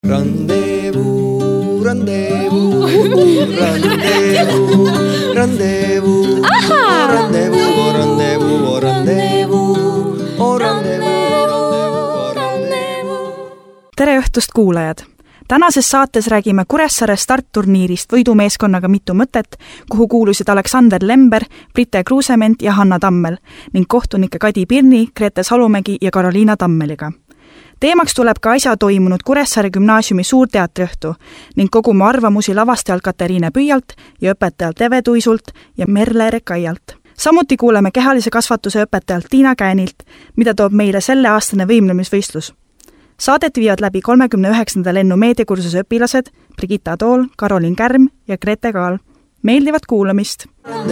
Rendezvous, rendezvous, rendezvous, rendezvous, rendezvous, rendezvous, rendezvous, rendezvous. Tere õhtust, kuulajad! Tänases saates räägime Kuressaare startturniirist võidumeeskonnaga mitu mõtet, kuhu kuulusid Aleksander Lember, Brite Kruusement ja Hanna Tammel ning kohtunike Kadi Pirni, Grete Salumägi ja Karoliina Tammeliga. Teemaks tuleb ka äsja toimunud Kuressaare gümnaasiumi suurteatriõhtu ning kogume arvamusi lavastajalt Katariine Püüalt ja õpetajalt Eve Tuisult ja Merle Rekaialt. Samuti kuuleme kehalise kasvatuse õpetajalt Tiina Käänilt, mida toob meile selleaastane võimlemisvõistlus. Saadet viivad läbi 39. lennu meediakursuse õpilased Brigitta Tool, Karolin Kärm ja Grete Kaal. Meeldivat kuulamist!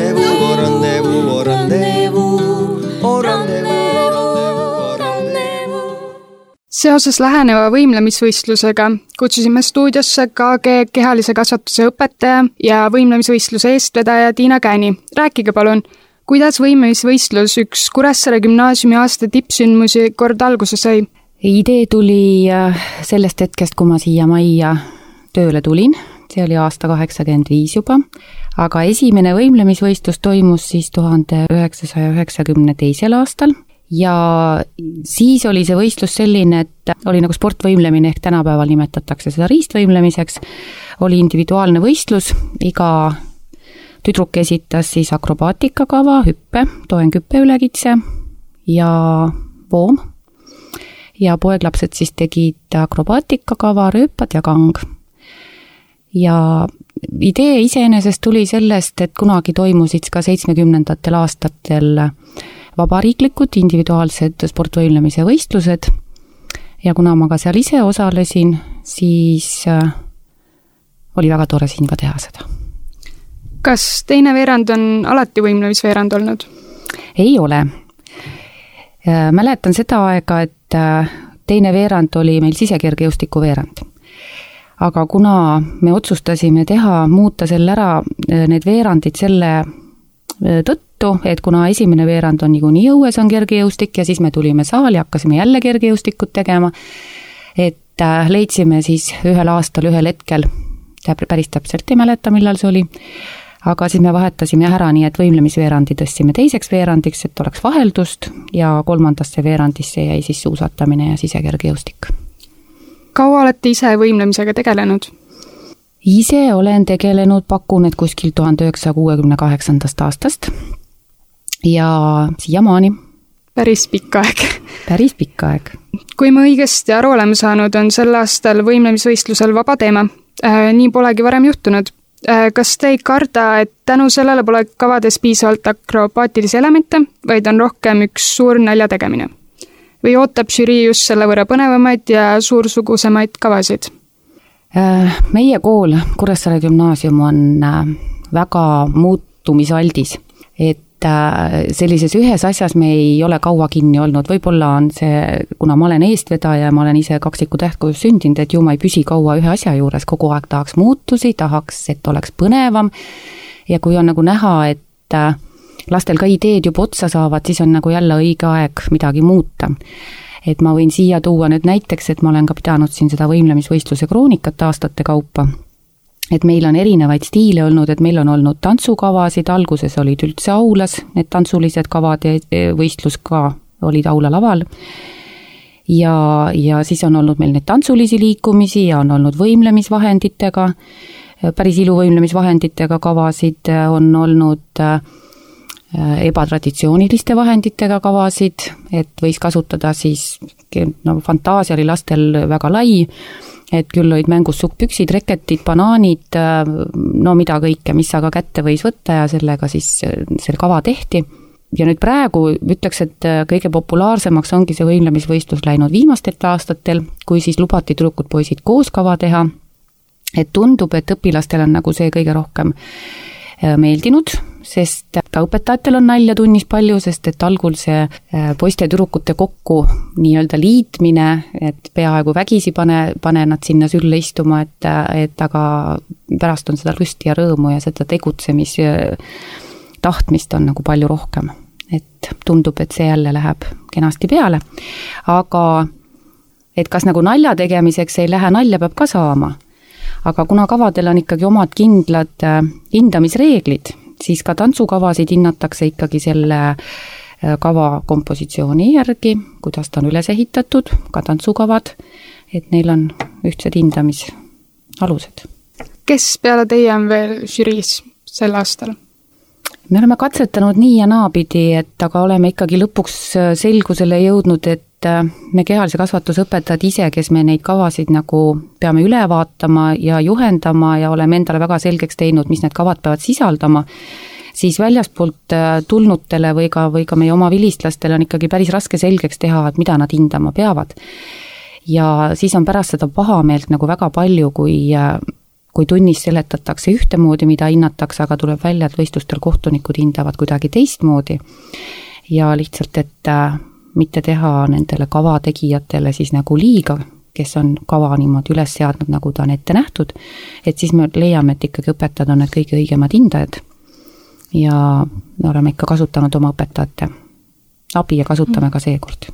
Seoses läheneva võimlemisvõistlusega kutsusime stuudiosse KG kehalise kasvatuse õpetaja ja võimlemisvõistluse eestvedaja Tiina Kääni. Rääkige palun, kuidas võimlemisvõistlus üks Kuressaare gümnaasiumi aasta tippsündmusi kord alguse sai? Idee tuli sellest hetkest, kui ma siia majja tööle tulin, see oli aasta 85 juba, aga esimene võimlemisvõistlus toimus siis 1992. aastal ja siis oli see võistlus selline, et oli nagu sportvõimlemine ehk tänapäeval nimetatakse seda riistvõimlemiseks, oli individuaalne võistlus, iga tüdruk esitas siis akrobaatikakava, hüppe, toenghüppe ülekitse ja voom. Ja poeglapsed siis tegid akrobaatikakava, rööpad ja kang. Ja idee iseenesest tuli sellest, et kunagi toimusid ka 70. aastatel vabariiklikud individuaalsed sportvõimlemise võistlused ja kuna ma ka seal ise osalesin, siis oli väga tore siin ka teha seda. Kas teine veerand on alati võimlemisveerand olnud? Ei ole. Mäletan seda aega, et teine veerand oli meil sisekergejõustiku veerand. Aga kuna me otsustasime muuta selle ära need veerandid selle tõttu, et kuna esimene veerand on niikuinii õues on kergejõustik ja siis me tulime saali, hakkasime jälle kergejõustikut tegema, et leidsime siis ühel aastal, ühel hetkel, päris täpselt ei mäleta, millal see oli, aga siis me vahetasime ära nii, et võimlemisveerandi tõstsime teiseks veerandiks, et oleks vaheldust ja kolmandasse veerandisse jäi siis suusatamine ja sisekergejõustik. Kaua olete ise võimlemisega tegelenud? Ise olen tegelenud, pakun, et kuskil 1968. aastast ja siiamaani. Päris pikk aeg. Päris pikk aeg. Kui me õigesti aru oleme saanud, on sel aastal võimlemisvõistlusel vaba teema. Nii polegi varem juhtunud. Kas te ei karda, et tänu sellele pole kavades piisavalt akrobaatilisi elemente, vaid on rohkem üks suur nalja tegemine? Või ootab žürii just selle võrra põnevamaid ja suursugusemaid kavasid? Meie kool, Kuressaare gümnaasium, on väga muutumisaldis, et sellises ühes asjas me ei ole kaua kinni olnud, võib-olla on see, kuna ma olen eestvedaja ja ma olen ise kaksiku tähtkuus sündinud, et ju ma ei püsi kaua ühe asja juures, kogu aeg tahaks muutusi, tahaks, et oleks põnevam ja kui on nagu näha, et lastel ka ideed juba otsa saavad, siis on nagu jälle õige aeg midagi muuta. Et ma võin siia tuua nüüd näiteks, et ma olen ka pidanud siin seda võimlemisvõistluse kroonikat aastate kaupa. Et meil on erinevaid stiile olnud, et meil on olnud tantsukavasid, alguses olid üldse aulas, need tantsulised kavad ja võistlus ka olid aulalaval. Ja siis on olnud meil need tantsulisi liikumisi ja on olnud võimlemisvahenditega, päris iluvõimlemisvahenditega kavasid, on olnud ebatraditsiooniliste vahenditega kavasid, et võis kasutada siis, fantaasia oli lastel väga lai, et küll olid mängus sukkpüksid, reketid, banaanid, no mida kõike, mis aga kätte võis võtta ja sellega siis selle kava tehti. Ja nüüd praegu ütleks, et kõige populaarsemaks ongi see võimlemisvõistlus läinud viimastel aastatel, kui siis lubati tüdrukud poisid koos kava teha, et tundub, et õpilastel on nagu see kõige rohkem meeldinud, sest ka õpetajatel on nalja tunnis palju, sest et algul see poiste ja tüdrukute kokku nii-öelda liitmine, et peaaegu vägisi pane nad sinna sülle istuma, et aga pärast on seda lüsti ja rõõmu ja seda tahtmist on nagu palju rohkem. Et tundub, et see jälle läheb kenasti peale. Aga et kas nagu nalja tegemiseks ei lähe, nalja peab ka saama. Aga kuna kavadel on ikkagi omad kindlad hindamisreeglid, siis ka tantsukavasid hinnatakse ikkagi selle kava kompositsiooni järgi, kuidas ta on üles ehitatud, ka tantsukavad, et neil on ühtsed hindamisalused. Kes peale teie on veel žüriis sel aastal? Me oleme katsetanud nii ja naapidi, et aga oleme ikkagi lõpuks selgusele jõudnud, et me kehalise kasvatusõpetajad ise, kes me neid kavasid nagu peame üle vaatama ja juhendama ja oleme endale väga selgeks teinud, mis need kavad peavad sisaldama, siis väljaspoolt tulnutele või ka meie oma vilistlastele on ikkagi päris raske selgeks teha, et mida nad hindama peavad. Ja siis on pärast seda pahameelt nagu väga palju, kui tunnis seletatakse ühtemoodi, mida hinnatakse, aga tuleb välja, et võistlustel kohtunikud hindavad kuidagi teistmoodi. Ja lihtsalt, et mitte teha nendele kavategijatele siis nagu liiga, kes on kava niimoodi üles seadnud, nagu ta on ette nähtud, et siis me leiame, et ikkagi õpetajad on need kõige õigemad hindajad ja me oleme ikka kasutanud oma õpetajate abi ja kasutame ka seekord.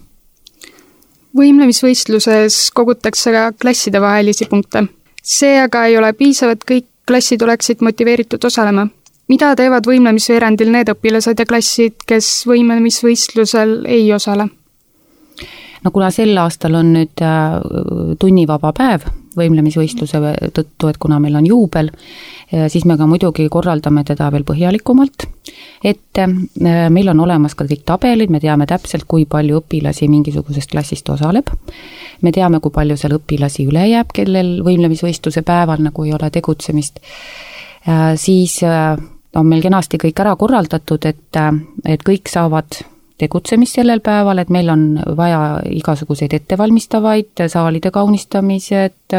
Võimlemisvõistluses kogutakse ka klasside vahelisi punkte. See aga ei ole piisav, et kõik klassid oleksid motiveeritud osalema. Mida teevad võimlemisveerandil need õpilased ja klassid, kes võimlemisvõistlusel ei osale? No kuna sel aastal on nüüd tunnivaba päev võimlemisvõistluse tõttu, et kuna meil on juubel, siis me ka muidugi korraldame teda veel põhjalikumalt, et meil on olemas ka kõik tabelid, me teame täpselt, kui palju õpilasi mingisugusest klassist osaleb. Me teame, kui palju seal õpilasi üle jääb, kellel võimlemisvõistluse päeval nagu ei ole tegutsemist. Siis on meil kenasti kõik ära korraldatud, et kõik saavad tegutsemist sellel päeval, et meil on vaja igasuguseid ettevalmistavaid, saalide kaunistamised,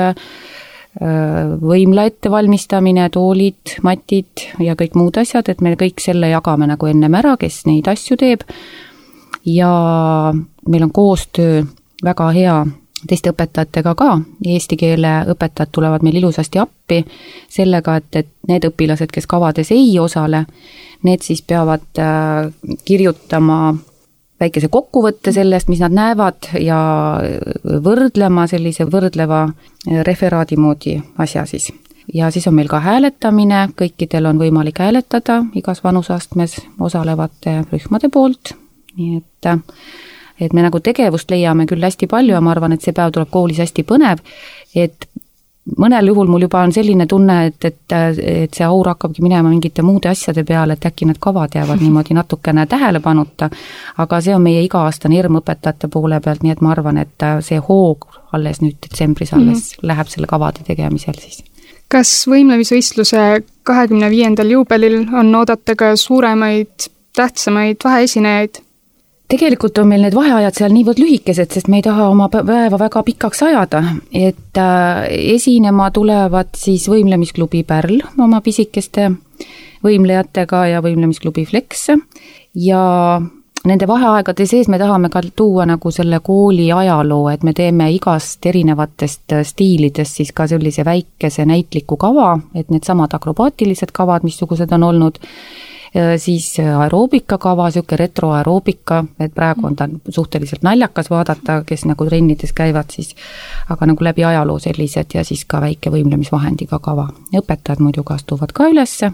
võimla ettevalmistamine, toolid, matid ja kõik muud asjad, et me kõik selle jagame nagu ennem ära, kes neid asju teeb. Ja meil on koostöö väga hea teiste õpetajatega ka, eesti keele õpetajad tulevad meil ilusasti appi sellega, et need õpilased, kes kavades ei osale, need siis peavad kirjutama väikese kokkuvõtte sellest, mis nad näevad ja võrdlema sellise võrdleva referaadi moodi asja siis. Ja siis on meil ka hääletamine, kõikidel on võimalik hääletada igas vanuseastmes osalevate rühmade poolt, nii et me nagu tegevust leiame küll hästi palju ja ma arvan, et see päev tuleb koolis hästi põnev, et mõnel juhul mul juba on selline tunne, et see aur hakkabki minema mingite muude asjade peale, et äkki need kavad jäävad niimoodi natukene tähelepanuta, aga see on meie iga-aastane hirm õpetajate poole pealt, nii et ma arvan, et see hoog alles nüüd detsembris alles läheb selle kavade tegemisel siis. Kas võimlemisvõistluse 25. juubelil on oodata ka suuremaid, tähtsamaid vaheesinejaid? Tegelikult on meil need vaheajad seal niivõrd lühikesed, sest me ei taha oma päeva väga pikaks ajada, et esinema tulevad siis võimlemisklubi Pärl oma pisikeste võimlejatega ja võimlemisklubi Flex ja nende vaheaegade sees me tahame ka tuua nagu selle kooli ajaloo, et me teeme igast erinevatest stiilidest siis ka sellise väikese näitliku kava, et need samad akrobaatilised kavad, missugused on olnud, siis aeroobika kava, siuke retroaeroobika, et praegu on ta suhteliselt naljakas vaadata, kes nagu trennides käivad siis, aga nagu läbi ajaloo sellised ja siis ka väike võimlemisvahendiga kava. Õpetajad muidugi astuvad ka ülesse,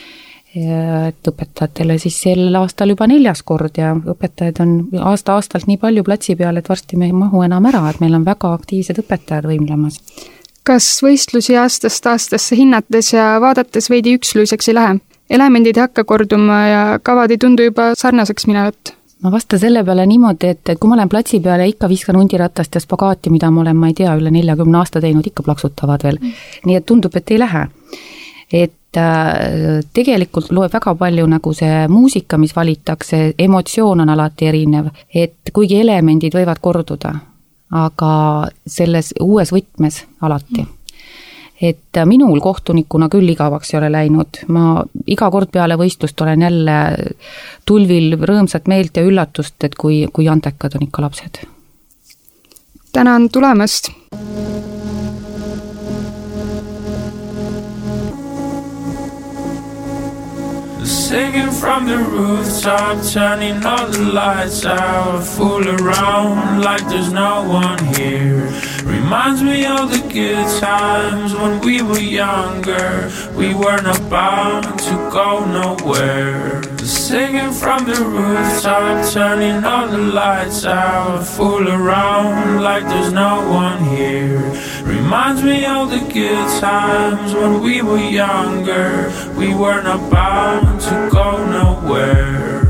et õpetajatele siis sel aastal juba 4. kord ja õpetajad on aasta-aastalt nii palju platsi peal, et varsti me ei mahu enam ära, et meil on väga aktiivsed õpetajad võimlemas. Kas võistlusi aastast aastasse hinnates ja vaadates veidi üksluiseks ei lähe? Elemendid ei hakka korduma ja kavad ei tundu juba sarnaseks minevat. Ma vastan selle peale niimoodi, et kui ma olen platsi peale ikka viskan hundiratast ja spagaati, mida ma olen, ma ei tea, üle 40 aasta teinud, ikka plaksutavad veel. Nii et tundub, et ei lähe. Et tegelikult loeb väga palju nagu see muusika, mis valitakse, emotsioon on alati erinev, et kuigi elemendid võivad korduda, aga selles uues võtmes alati. Et minul kohtunikuna küll igavaks ei ole läinud. Ma iga kord peale võistlust olen jälle tulvil rõõmsat meelt ja üllatust, et kui antekad on ikka lapsed. Tänan tulemast! Singing from the rooftop, turning all the lights out. Fool around like there's no one here. Reminds me of the good times when we were younger. We weren't about to go nowhere. Singing from the rooftop, turning all the lights out. Fool around like there's no one here. Reminds me of the good times when we were younger. We weren't about to go nowhere.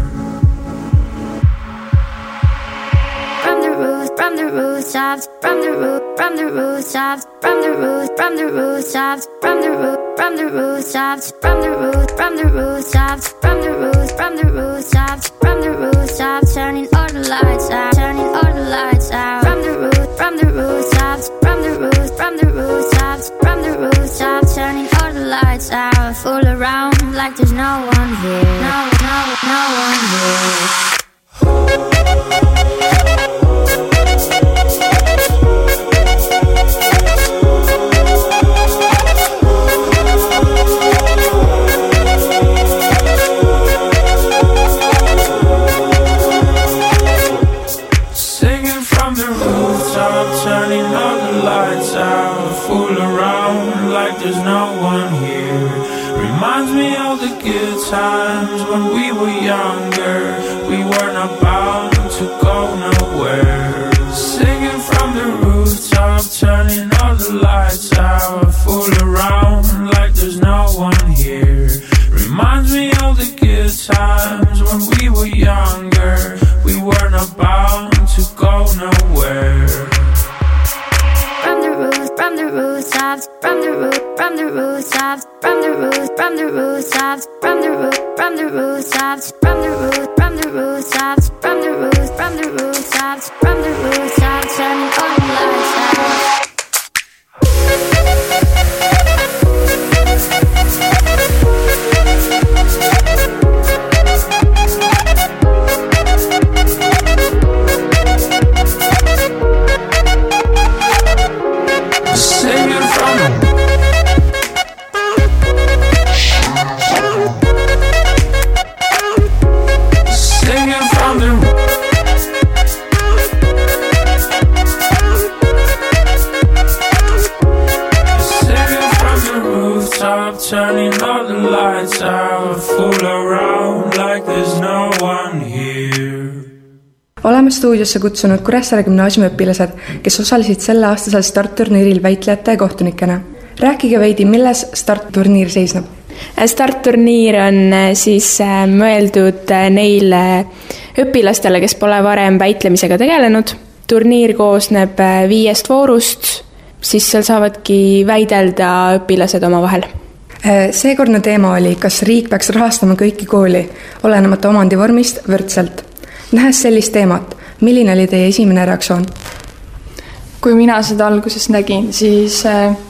From the rooftops, from the rooftops, from the rooftops, from the rooftops, from the rooftops, turning all the lights out, turning all the lights out. From the rooftops, from the rooftops, turning all the lights out. Fool around like there's no one here, no one here. Turning all the lights out, fool around like there's no one here. Reminds me of the good times when we were younger. We weren't about to go nowhere. Singing from the rooftop, turning all the lights out, fool around like there's no one here. Reminds me of the good times when we were younger. We weren't about to go nowhere. From the rooftops, from the rooftops, from the rooftops, from the rooftops, from the rooftops, from the rooftops, turning all the lights out. Turning all the lights out, fool around like there's no one here. Oleme stuudiosse kutsunud Kuressaare gümnaasiumi õpilased, kes osalesid selleaastasel startturniiril väitlejate ja kohtunikena. Rääkige veidi, milles startturniir seisneb? Startturniir on siis mõeldud neile õpilastele, kes pole varem väitlemisega tegelenud. Turniir koosneb 5 voorust, siis seal saavadki väidelda õpilased oma vahel. Seekordne teema oli, kas riik peaks rahastama kõiki kooli, olenemata omandivormist võrdselt. Nähes sellist teemat, milline oli teie esimene reaktsioon? Kui mina seda alguses nägin, siis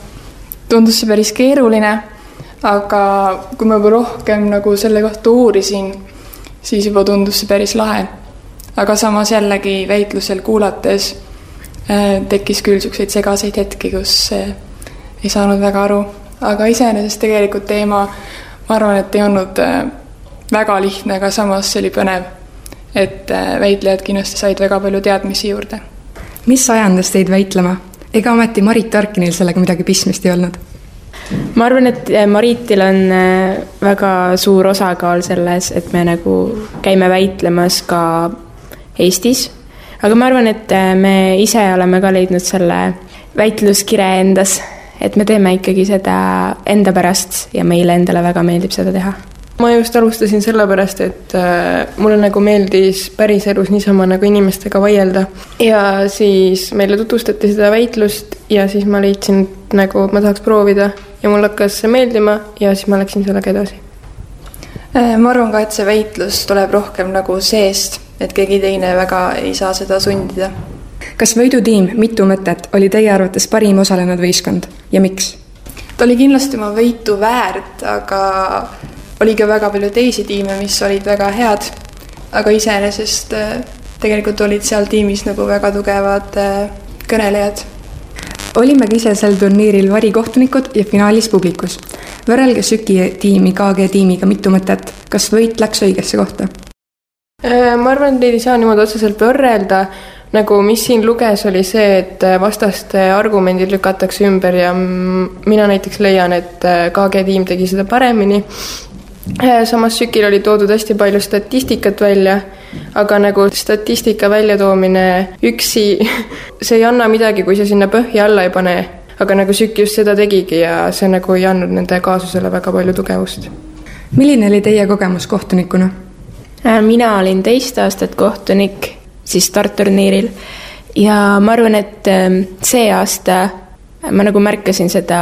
tundus see päris keeruline, aga kui ma juba rohkem nagu selle kohta uurisin, siis juba tundus see päris lahe. Aga samas jällegi väitlusel kuulates tekkis küll selliseid segaseid hetki, kus ei saanud väga aru. Aga iseenesest tegelikult teema, ma arvan, et ei olnud väga lihtne, aga samas see oli põnev, et väitlejad kindlasti said väga palju teadmisi juurde. Mis ajandas teid väitlema? Ega ometi Marit Arkinil sellega midagi pistmist ei olnud? Ma arvan, et Maritil on väga suur osakaal selles, et me nagu käime väitlemas ka Eestis. Aga ma arvan, et me ise oleme ka leidnud selle väitluskire endas, et me teeme ikkagi seda enda pärast ja meile endale väga meeldib seda teha. Ma just alustasin sellepärast, et mulle nagu meeldis päris elus niisama nagu inimestega vaielda. Ja siis meile tutvustati seda väitlust ja siis ma leidsin, et nagu ma tahaks proovida ja mul hakkas see meeldima ja siis ma läksin sellega edasi. Ma arvan ka, et see väitlus tuleb rohkem nagu seest, et keegi teine väga ei saa seda sundida. Kas võidutiim Mitu mõtet oli teie arvates parim osalenud võistkond ja miks? Ta oli kindlasti oma võitu väärt, aga oli ka väga palju teisi tiime, mis olid väga head. Aga iseenesest tegelikult olid seal tiimis nagu väga tugevad kõnelejad. Olime ise sel turniiril varikohtunikud ja finaalis publikus. Võrrelge Süki tiimi KG tiimiga mitu mõtet. Kas võit läks õigesse kohta? Ma arvan, et neid ei saa niimoodi otseselt võrrelda. Nagu mis siin luges oli see, et vastaste argumendid lükatakse ümber ja mina näiteks leian, et KG tiim tegi seda paremini. Samas Sükil oli toodud hästi palju statistikat välja, aga nagu statistika väljatoomine üksi, see ei anna midagi, kui see sinna põhja alla ei pane. Aga nagu Süki just seda tegigi ja see nagu ei andnud nende kaasusele väga palju tugevust. Milline oli teie kogemus kohtunikuna? Mina olin 2 aastat kohtunik siis startturniiril ja ma arvan, et see aasta ma nagu märkasin seda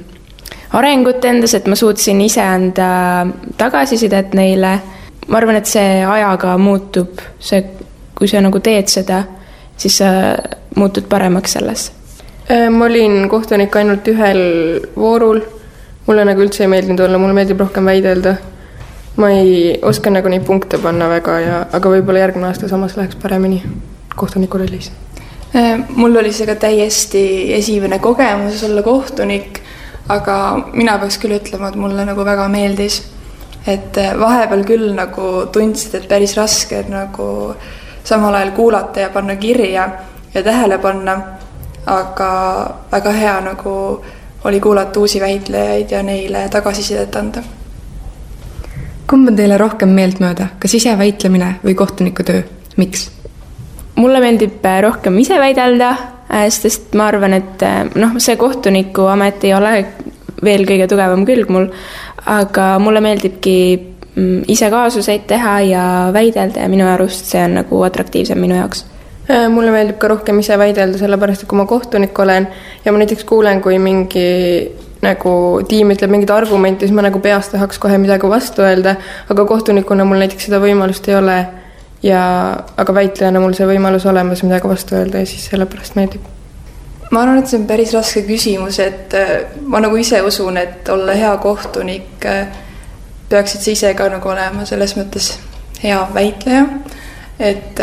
arengut endas, et ma suutsin ise anda tagasisidet neile. Ma arvan, et see ajaga muutub, kui sa nagu teed seda, siis sa muutud paremaks selles. Ma olin kohtunik ainult 1 voorul. Mulle nagu üldse ei meeldinud olla, mulle meeldib rohkem väidelda. Ma ei oska nagu neid punkte panna väga, aga võib-olla järgmine aasta samas läheks paremini kohtuniku rollis. Mul oli see ka täiesti esimene kogemus olla kohtunik, aga mina peaks küll ütlema, et mulle nagu väga meeldis. Et vahepeal küll nagu tundsid, et päris raske nagu samal ajal kuulata ja panna kirja ja tähele panna, aga väga hea nagu oli kuulata uusi väitlejaid ja neile tagasisidet anda. Kumb on teile rohkem meeltmööda, kas ise väitlemine või kohtuniku töö? Miks? Mulle meeldib rohkem ise väidelda, sest ma arvan, et see kohtuniku amet ei ole veel kõige tugevam külg mul, aga mulle meeldibki ise kaasuseid teha ja väidelda ja minu arust see on nagu atraktiivsem minu jaoks. Mulle meeldib ka rohkem ise väidelda, sellepärast, et kui ma kohtunik olen ja ma näiteks kuulen, kui mingi nagu tiim ütleb mingid argumenti, siis ma nagu peast tahaks kohe midagi vastu öelda, aga kohtunikuna mul näiteks seda võimalust ei ole, aga väitlejana mul see võimalus olemas midagi vastu öelda ja siis sellepärast meeldib. Ma arvan, et see on päris raske küsimus, et ma nagu ise usun, et olla hea kohtunik peaksid sa ise ka nagu olema selles mõttes hea väitleja, et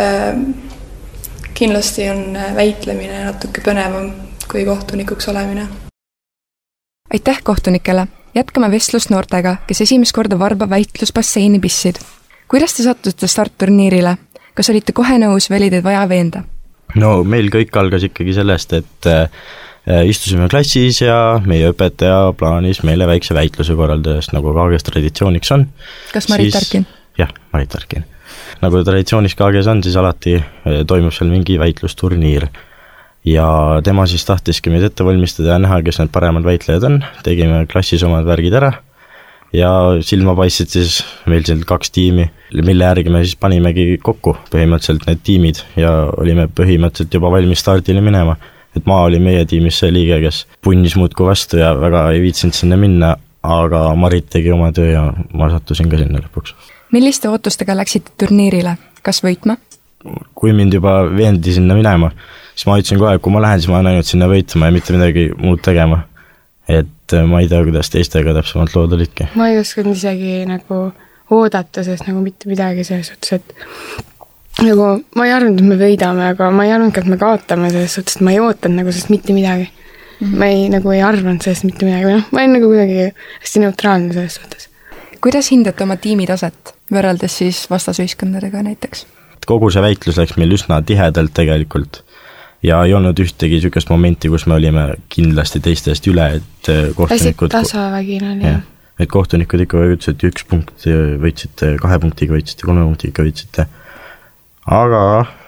kindlasti on väitlemine natuke põnevam kui kohtunikuks olemine. Aitäh kohtunikele! Jätkame vestlust noortega, kes esimest korda Varba väitlusbasseini pissid. Kuidas te sattusite startturniirile? Kas olite kohe nõus või oli teid vaja veenda? No meil kõik algas ikkagi sellest, et istusime klassis ja meie õpetaja plaanis meile väikse väitluse korraldajast, nagu KGs traditsiooniks on. Kas Marit Tarkin? Jah, Marit Tarkin. Nagu traditsioonis KGs on, siis alati toimub seal mingi väitlusturniir. Ja tema siis tahtiski meid ette valmistada ja näha, kes need paremad väitlejad on. Tegime klassis omad värgid ära ja silma paistsid siis meil seal 2 tiimi, mille järgi me siis panimegi kokku põhimõtteliselt need tiimid ja olime põhimõtteliselt juba valmis stardile minema. Et ma olin meie tiimis see liige, kes punnis muudku vastu ja väga ei viitsinud sinna minna, aga Marit tegi oma töö ja ma sattusin ka sinna lõpuks. Milliste ootustega läksite turniirile? Kas võitma? Kui mind juba veendi sinna minema, siis ma ütlesin kohe, kui ma lähen, siis ma olen ainult sinna võitma ja mitte midagi muud tegema. Et ma ei tea, kuidas teistega täpsemalt lood olidki. Ma ei oskanud isegi nagu oodata, sest nagu mitte midagi selles suhtes, et nagu ma ei arvanud, et me võidame, aga ma ei arvanud, et me kaotame selles suhtes, et ma ei ootanud nagu sellest mitte midagi. Ma ei arvanud sellest mitte midagi. Ma olin nagu kuidagi hästi neutraalne selles suhtes. Kuidas hindate oma tiimi taset, võrreldes siis vastasühiskondadega näiteks? Kogu see väitlus läks meil üsna tihedalt tegelikult ja ei olnud ühtegi sükest momenti, kus me olime kindlasti teistest üle, et kohtunikud... Hästi tasavägine oli. Et kohtunikud ikka ütlesid, et 1 punkt võitsite, 2 punktiga võitsite, 3 punktiga võitsite. Aga...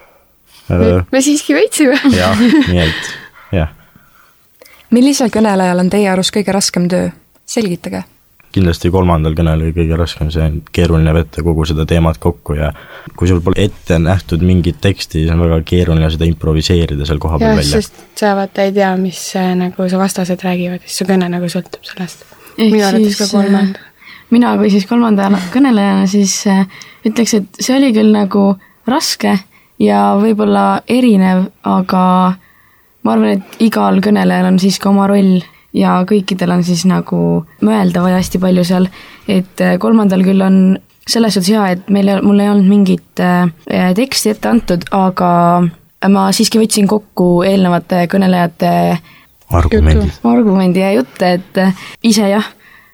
Me siiski võitsime. Jah, nii et, jah. Millisel kõnelejal on teie arust kõige raskem töö? Selgitage. Kindlasti 3. kõnel oli kõige raskem, see on keeruline võtta kogu seda teemat kokku ja kui sul pole ette nähtud mingit teksti, siis on väga keeruline seda improviseerida seal koha peal välja. Sest sa vaata ei tea, mis nagu sa vastased räägivad, siis su kõne nagu sõltub sellest. Mina arvates ka 3. Mina kui siis 3. kõnelejana siis ütleks, et see oli küll nagu raske ja võib-olla erinev, aga ma arvan, et igal kõnelejal on siis ka oma roll ja kõikidel on siis nagu mõelda vaja hästi palju seal, et 3. küll on selles suhtes hea, et mul ei olnud mingit teksti ette antud, aga ma siiski võtsin kokku eelnevate kõnelejate argumendi ja jutte, et ise jah,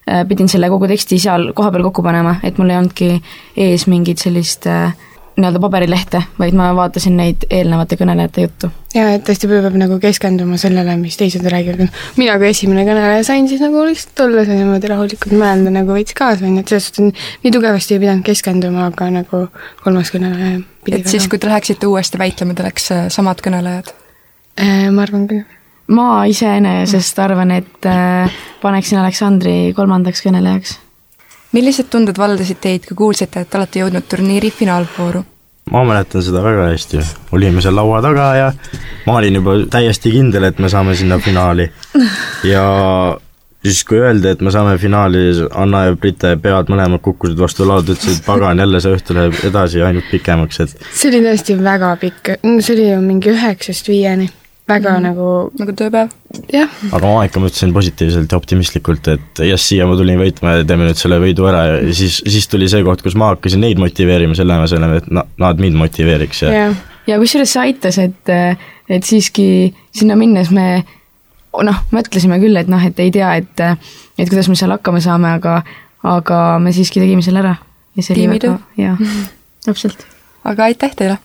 pidin selle kogu teksti seal kohapeal kokku panema, et mul ei olnudki ees mingit sellist nii-öelda paberilehte, vaid ma vaatasin neid eelnevate kõnelejate juttu. Ja, et tõesti peab nagu keskenduma sellele, mis teised räägivad. Mina kui esimene kõneleja sain siis nagu lihtsalt olla see niimoodi rahulikult mõelda nagu veits kaasa, et sellest on nii tugevasti ei pidanud keskenduma, aga nagu kolmas kõneleja pidi et siis, kui te läheksite uuesti väitlema, te oleks samad kõnelejad? Ma arvan küll. Ma iseenesest arvan, et paneksin Aleksandri kolmandaks kõnelejaks. Millised tunded valdasid teid, kui kuulsite, et olete jõudnud turniiri finaalvooru? Ma mäletan seda väga hästi. Olime seal laua taga ja ma olin juba täiesti kindel, et me saame sinna finaali. Ja siis kui öeldi, et me saame finaali, Anna ja Brite pead mõlemad kukkusid vastu laud, ütlesid, pagan, jälle see õhtu läheb edasi ainult pikemaks. Et... See oli tõesti väga pikk. See oli ju mingi 9-5. Väga nagu tööpäev. Jah. Aga ma ikka mõtlesin positiivselt ja optimistlikult, et siia ma tulin võitma ja teeme nüüd selle võidu ära ja siis tuli see koht, kus ma hakkasin neid motiveerima sellele, et nad mind motiveeriks. Ja kusjuures see aitas, et siiski sinna minnes me mõtlesime küll, et ei tea, et kuidas me seal hakkama saame, aga me siiski tegime selle ära. Tiimitöö. Jah, täpselt. Aga aitäh teile!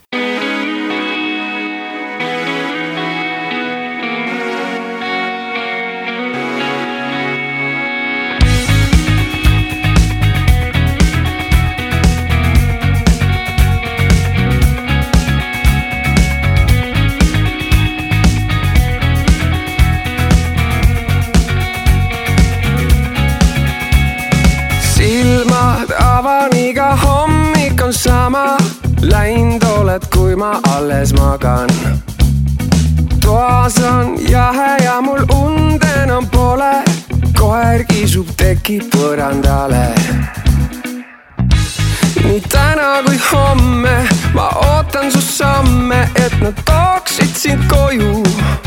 Sama läind oled, kui ma alles magan. Toas on jahe ja mul und enam pole. Koer kisub teki põrandale. Nii täna kui homme ma ootan su samme, et nad tooksid sind koju.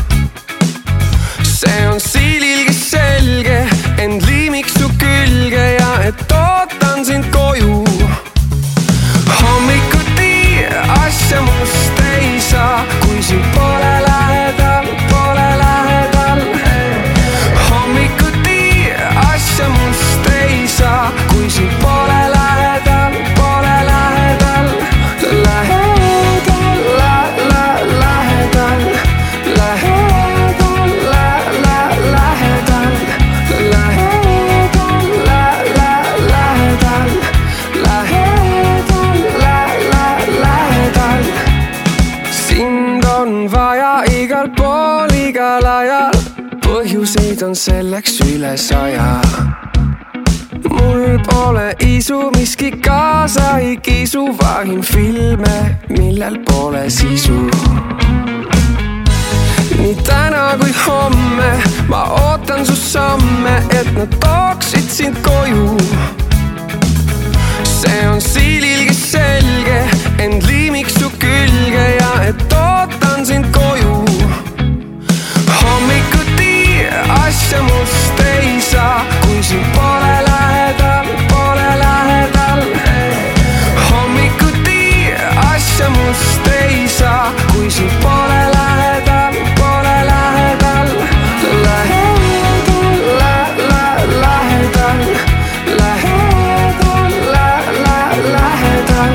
See on siililgi selge, end liimiks su külge ja et ootan sind koju. Hommikuti asja must ei saa, kui sind pole lähedal, pole lähedal. Hommikuti asja must ei saa, kui sind pole lähedal, pole lähedal. Lähedal, lähedal, lähedal, lähedal, põhjuseid on selleks üle 100. Mul pole isu, miski kaasa ei kisu, vahin filme, millel pole sisu. Nii täna kui homme ma ootan su samme, et nad tooksid sind koju. See on siililgi selge, end liimiks su külge ja et ootan sind koju. Hommikuti asja must ei saa, kui sind pole lähedal, pole lähedal. Hommikuti asja must ei saa, kui sind pole lähedal, pole lähedal. Lähedal, lähedal, lähedal, lähedal,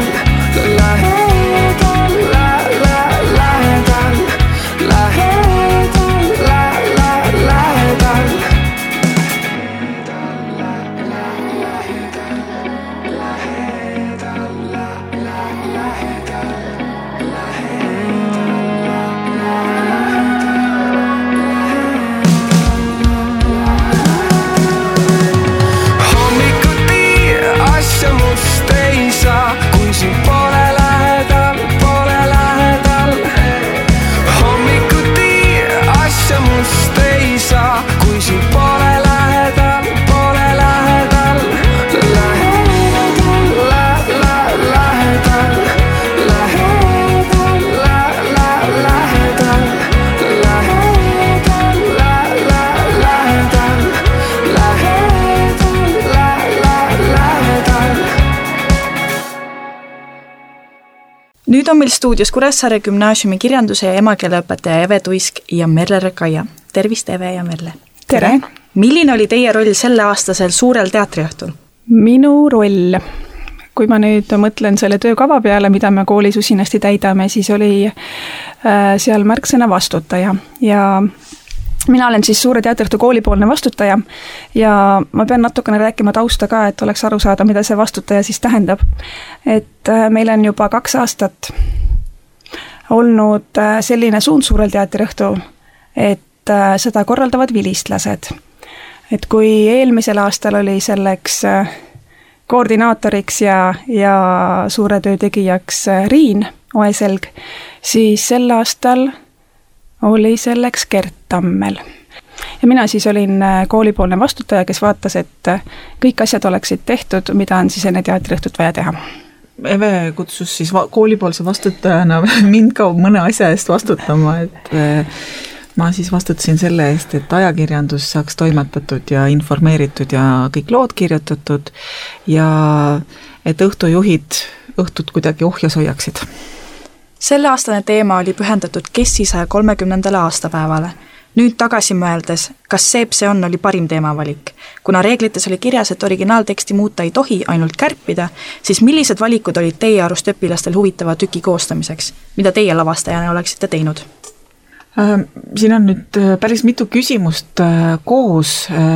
Nüüd on meil stuudios Kuressaare gümnaasiumi kirjanduse ja emakeeleõpetaja Eve Tuisk ja Merle Rekaia. Tervist, Eve ja Merle! Tere! Milline oli teie roll selle aastasel suurel teatriõhtul? Minu roll, kui ma nüüd mõtlen selle töökava peale, mida me koolis usinasti täidame, siis oli seal märksõna vastutaja ja mina olen siis suure teatriõhtu koolipoolne vastutaja ja ma pean natukene rääkima tausta ka, et oleks aru saada, mida see vastutaja siis tähendab. Et meil on juba 2 aastat olnud selline suund suurel teatriõhtul, et seda korraldavad vilistlased. Et kui eelmisel aastal oli selleks koordinaatoriks ja suure töö tegijaks Riin Oeselg, siis sel aastal oli selleks Gert Tammel. Ja mina siis olin koolipoolne vastutaja, kes vaatas, et kõik asjad oleksid tehtud, mida on siis enne teatriõhtut vaja teha. Eve kutsus siis koolipoolse vastutajana mind ka mõne asja eest vastutama, et ma siis vastutasin selle eest, et ajakirjandus saaks toimetatud ja informeeritud ja kõik lood kirjutatud ja et õhtujuhid õhtut kuidagi ohjas hoiaksid. Selle aastane teema oli pühendatud Kessi 130. aastapäevale. Nüüd tagasi mõeldes, kas see oli parim teemavalik? Kuna reeglites oli kirjas, et originaalteksti muuta ei tohi, ainult kärpida, siis millised valikud olid teie arust õpilastel huvitava tüki koostamiseks? Mida teie lavastajana oleksite teinud? Siin on nüüd päris mitu küsimust koos.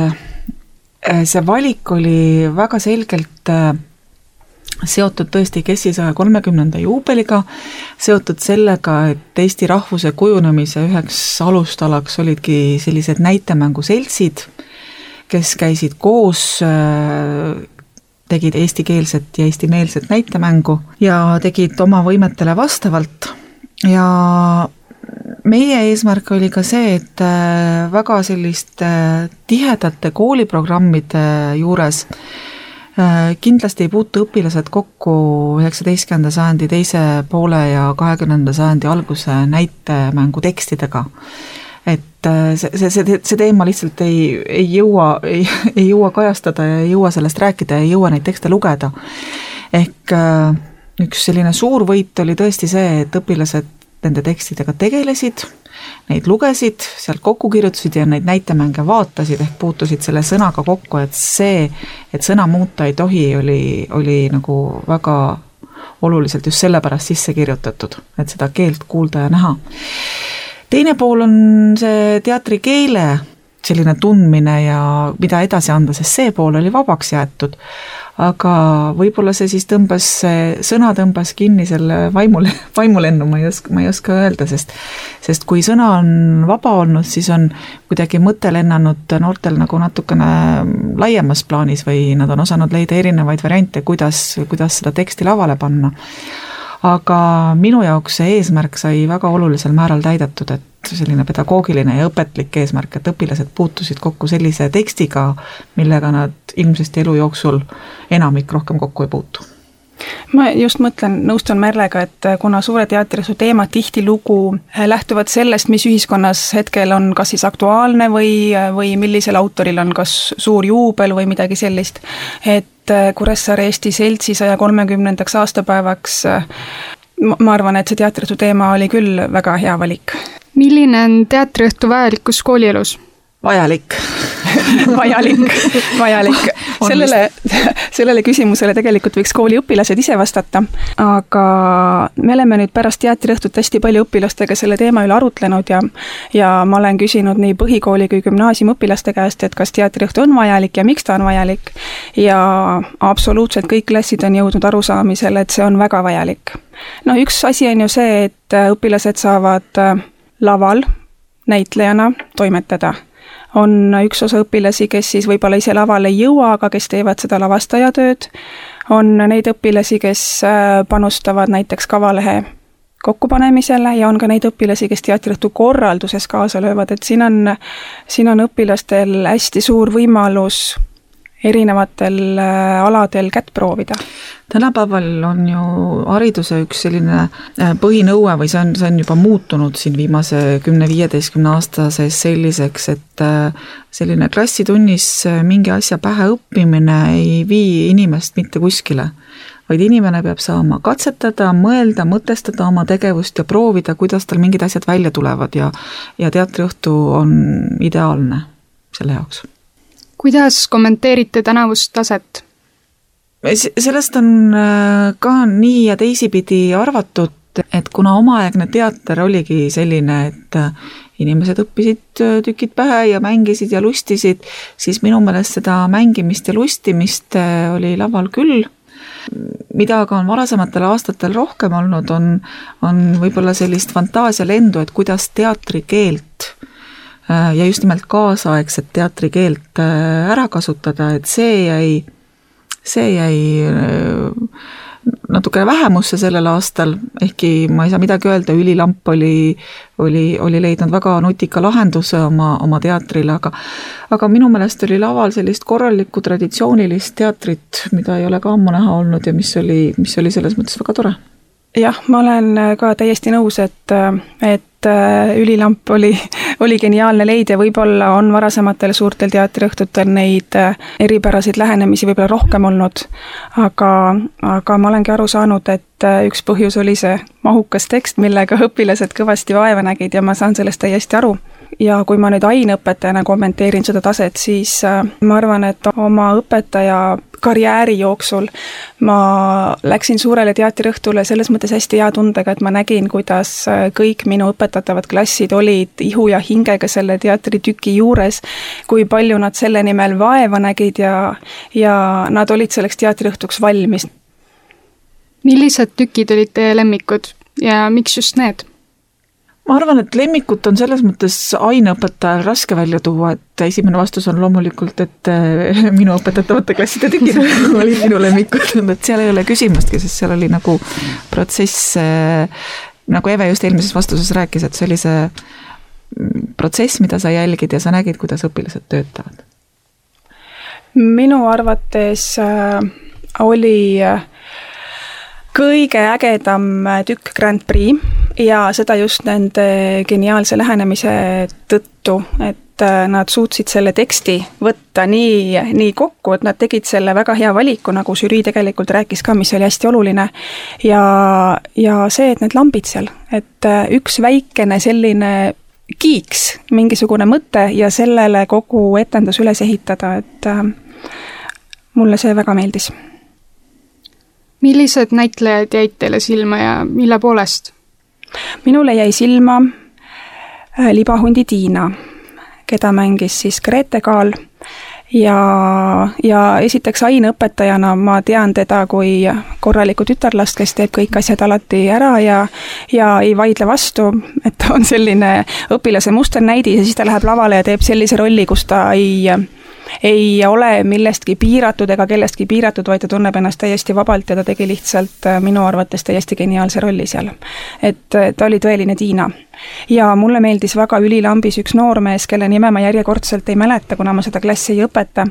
See valik oli väga selgelt seotud tõesti Kessi 130. juubeliga, seotud sellega, et Eesti rahvuse kujunemise üheks alustalaks olidki sellised näitemänguseltsid, kes käisid koos, tegid eestikeelset ja eestimeelset näitemängu ja tegid oma võimetele vastavalt ja meie eesmärk oli ka see, et väga selliste tihedate kooliprogrammide juures kindlasti ei puutu õpilased kokku 19. sajandi teise poole ja 20. sajandi alguse näitemängu tekstidega. Et see teema lihtsalt ei jõua kajastada ja ei jõua sellest rääkida ja ei jõua neid tekste lugeda. Ehk üks selline suur võit oli tõesti see, et õpilased nende tekstidega tegelesid, neid lugesid, sealt kokku kirjutasid ja neid näitemänge vaatasid ehk puutusid selle sõnaga kokku, et see, et sõna muuta ei tohi, oli nagu väga oluliselt just sellepärast sisse kirjutatud, et seda keelt kuulda ja näha. Teine pool on see teatrikeele selline tundmine ja mida edasi anda, sest see pool oli vabaks jäetud. Aga võib-olla see siis sõna tõmbas kinni selle vaimulennu, ma ei oska öelda, sest kui sõna on vaba olnud, siis on kuidagi mõte lennanud noortel nagu natukene laiemas plaanis või nad on osanud leida erinevaid variante, kuidas seda teksti lavale panna. Aga minu jaoks see eesmärk sai väga olulisel määral täidetud, et selline pedagoogiline ja õpetlik eesmärk, et õpilased puutusid kokku sellise tekstiga, millega nad ilmsesti elu jooksul enamik rohkem kokku ei puutu. Ma just nõustun Merlega, et kuna suure teatriõhtu teemad tihtilugu lähtuvad sellest, mis ühiskonnas hetkel on kas siis aktuaalne või millisel autoril on kas suur juubel või midagi sellist, et Kuressaare Eesti Seltsi 130. aastapäevaks ma arvan, et see teatriõhtu teema oli küll väga hea valik. Milline on teatriõhtu vajalikkus koolielus? Vajalik. Sellele küsimusele tegelikult võiks kooli õpilased ise vastata, aga me oleme nüüd pärast teatriõhtut hästi palju õpilastega selle teema üle arutlenud ja ma olen küsinud nii põhikooli kui gümnaasiumõpilaste käest, et kas teatriõhtu on vajalik ja miks ta on vajalik ja absoluutselt kõik klassid on jõudnud arusaamisele, et see on väga vajalik. No üks asi on ju see, et õpilased saavad laval näitlejana toimetada. On üks osa õpilasi, kes siis võib-olla ise lavale ei jõua, aga kes teevad seda lavastajatööd. On neid õpilasi, kes panustavad näiteks kavalehe kokkupanemisele ja on ka neid õpilasi, kes teatriõhtu korralduses kaasa löövad, et siin on õpilastel hästi suur võimalus erinevatel aladel kätt proovida. Tänapäeval on ju hariduse üks selline põhinõue või see on juba muutunud siin viimase 10-15 aasta sees selliseks, et selline klassitunnis mingi asja pähe õppimine ei vii inimest mitte kuskile, vaid inimene peab saama katsetada, mõelda, mõtestada oma tegevust ja proovida, kuidas tal mingid asjad välja tulevad ja teatriõhtu on ideaalne selle jaoks. kuidas kommenteerite tänavust taset? Sellest on ka nii ja teisipidi arvatud, et kuna omaaegne teater oligi selline, et inimesed õppisid tükid pähe ja mängisid ja lustisid, siis minu meelest seda mängimist ja lustimist oli laval küll. Mida aga on varasematel aastatel rohkem olnud, on võib-olla sellist fantaasialendu, et kuidas teatrikeelt ja just nimelt kaasaegset teatrikeelt ära kasutada, et see jäi natuke vähemusse sellel aastal, ehkki ma ei saa midagi öelda, Ülilamp oli leidnud väga nutika lahenduse oma teatrile, aga minu meelest oli laval sellist korralikku traditsioonilist teatrit, mida ei ole ka ammu näha olnud ja mis oli selles mõttes väga tore. Jah, ma olen ka täiesti nõus, et Ülilamp oli geniaalne leid ja võib-olla on varasematel suurtel teatriõhtutel neid eripäraseid lähenemisi võib-olla rohkem olnud, aga ma olengi aru saanud, et üks põhjus oli see mahukas tekst, millega õpilased kõvasti vaeva nägid ja ma saan sellest täiesti aru. Ja kui ma nüüd aineõpetajana kommenteerin seda taset, siis ma arvan, et oma õpetaja karjääri jooksul ma läksin suurele teatriõhtule selles mõttes hästi hea tundega, et ma nägin, kuidas kõik minu õpetatavad klassid olid ihu ja hingega selle teatritüki juures, kui palju nad selle nimel vaeva nägid ja nad olid selleks teatriõhtuks valmis. Millised tükid olid teie lemmikud ja miks just need? Ma arvan, et lemmikut on selles mõttes aineõpetajal raske välja tuua, et esimene vastus on loomulikult, et minu õpetatavate klasside tükid olid minu lemmikud, et seal ei ole küsimustki, sest seal oli nagu protsess, nagu Eve just eelmises vastuses rääkis, et see oli see protsess, mida sa jälgid ja sa nägid, kuidas õpilased töötavad. Minu arvates oli kõige ägedam tükk Grand Prix ja seda just nende geniaalse lähenemise tõttu, et nad suutsid selle teksti võtta nii kokku, et nad tegid selle väga hea valiku, nagu žürii tegelikult rääkis ka, mis oli hästi oluline. Ja see, et need lambid seal, et üks väikene selline kiiks, mingisugune mõte ja sellele kogu etendus üles ehitada, et mulle see väga meeldis. Millised näitlejad jäid teile silma ja mille poolest? Minule jäi silma libahundi Tiina, keda mängis siis Grete Kaal ja esiteks aineõpetajana ma tean teda kui korralikku tütarlast, kes teeb kõik asjad alati ära ja ei vaidle vastu, et ta on selline õpilase musternäidis ja siis ta läheb lavale ja teeb sellise rolli, kus ta ei ole millestki piiratud ega kellestki piiratud, vaid ta tunneb ennast täiesti vabalt ja ta tegi lihtsalt minu arvates täiesti geniaalse rolli seal. Et ta oli tõeline Tiina. Ja mulle meeldis väga Ülilambis üks noormees, kelle nime ma järjekordselt ei mäleta, kuna ma seda klassi ei õpeta,